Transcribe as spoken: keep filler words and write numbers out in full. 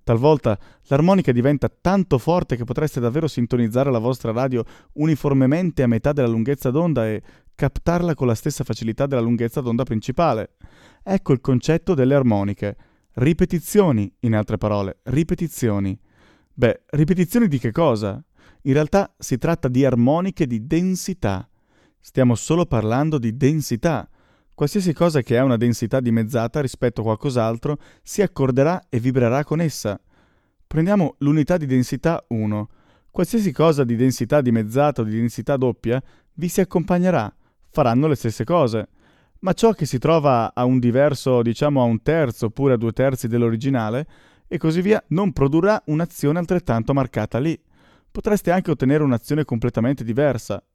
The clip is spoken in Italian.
Talvolta l'armonica diventa tanto forte che potreste davvero sintonizzare la vostra radio uniformemente a metà della lunghezza d'onda e captarla con la stessa facilità della lunghezza d'onda principale. Ecco il concetto delle armoniche. Ripetizioni, in altre parole, ripetizioni. Beh, ripetizioni di che cosa? In realtà si tratta di armoniche di densità. Stiamo solo parlando di densità. Qualsiasi cosa che ha una densità dimezzata rispetto a qualcos'altro si accorderà e vibrerà con essa. Prendiamo l'unità di densità uno. Qualsiasi cosa di densità dimezzata o di densità doppia vi si accompagnerà, faranno le stesse cose. Ma ciò che si trova a un diverso, diciamo a un terzo oppure a due terzi dell'originale, e così via, non produrrà un'azione altrettanto marcata lì. Potreste anche ottenere un'azione completamente diversa,